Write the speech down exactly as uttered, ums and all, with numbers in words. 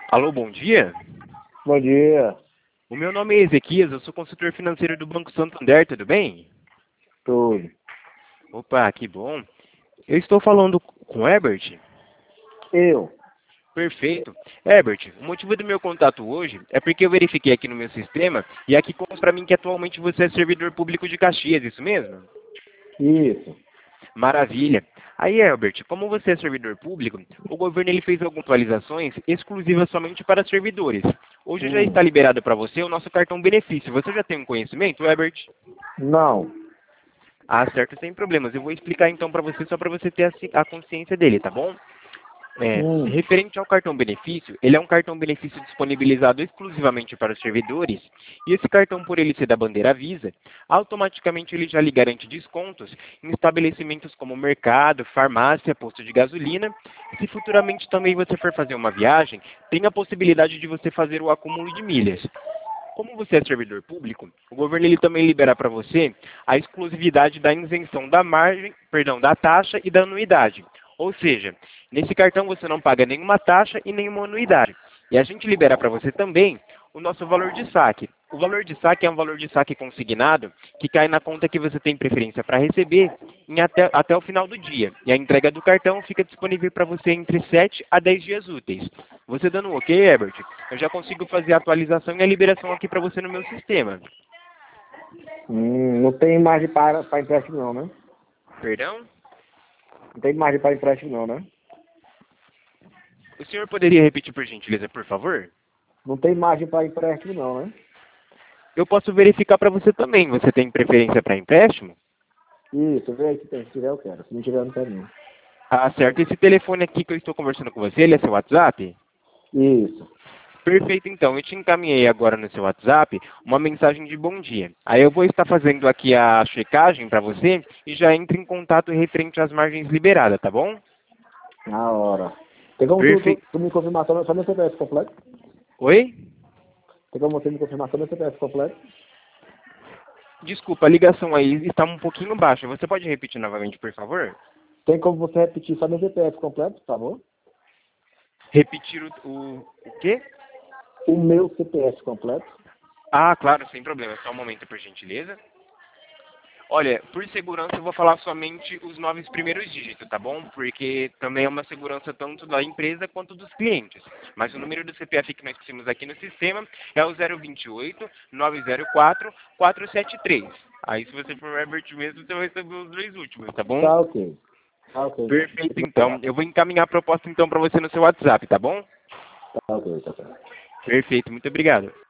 Alô, bom dia. Bom dia, O meu nome é Ezequias, eu sou consultor financeiro do Banco Santander, tudo bem? tudo. Opa, que bom. Eu estou falando com o Herbert? Eu? Perfeito. Herbert, o motivo do meu contato hoje é porque eu verifiquei aqui no meu sistema e aqui consta para mim que atualmente você é servidor público de Caxias, isso mesmo? Isso. Maravilha. Aí, Herbert, como você é servidor público, o governo ele fez algumas atualizações exclusivas somente para servidores. Hoje já Hum. está liberado para você o nosso cartão benefício. Você já tem um conhecimento, Herbert? Não. Ah, certo, sem problemas. Eu vou explicar então para você, só para você ter a, ci- a consciência dele, tá bom? É, Hum. referente ao cartão benefício, ele é um cartão benefício disponibilizado exclusivamente para os servidores, e esse cartão, por ele ser da bandeira Visa, automaticamente ele já lhe garante descontos em estabelecimentos como mercado, farmácia, posto de gasolina. Se futuramente também você for fazer uma viagem, tem a possibilidade de você fazer o acúmulo de milhas. Como você é servidor público, o governo ele também libera para você a exclusividade da isenção da margem, perdão, da taxa e da anuidade. Ou seja, nesse cartão você não paga nenhuma taxa e nenhuma anuidade. E a gente libera para você também o nosso valor de saque. O valor de saque é um valor de saque consignado que cai na conta que você tem preferência para receber em até, até o final do dia. E a entrega do cartão fica disponível para você entre sete a dez dias úteis. Você dando um ok, Herbert, eu já consigo fazer a atualização e a liberação aqui para você no meu sistema. Hum, não tem margem para, para empréstimo não, né? Perdão? Não tem margem para empréstimo não, né? O senhor poderia repetir por gentileza, por favor? Não tem margem para empréstimo não, né? Eu posso verificar para você também. Você tem preferência para empréstimo? Isso, vê aí se tem. Se tiver eu quero. Se não tiver eu não quero não. Ah, certo. Esse telefone aqui que eu estou conversando com você, ele é seu WhatsApp? Isso. Perfeito, então. Eu te encaminhei agora no seu WhatsApp uma mensagem de bom dia. Aí eu vou estar fazendo aqui a checagem para você e já entre em contato referente às margens liberadas, tá bom? Na hora. Tem como tu, tu, Perfeito. tu me confirmar só, só meu C P F completo? Oi? Tem como você me confirmar só meu C P F completo? Desculpa, a ligação aí está um pouquinho baixa. Você pode repetir novamente, por favor? Tem como você repetir só meu C P F completo, por favor? Repetir o, o, o quê? O meu C P F completo? Ah, claro, sem problema. Só um momento, por gentileza. Olha, por segurança eu vou falar somente os nove primeiros dígitos, tá bom? Porque também é uma segurança tanto da empresa quanto dos clientes. Mas o número do C P F que nós temos aqui no sistema é o zero dois oito, nove zero quatro, quatro sete três. Aí se você for Herbert mesmo, você vai receber os dois últimos, tá bom? Tá ok. Tá ok então. Perfeito, então. Eu vou encaminhar a proposta então para você no seu WhatsApp, tá bom? Tá ok, tá ok. Perfeito, muito obrigado.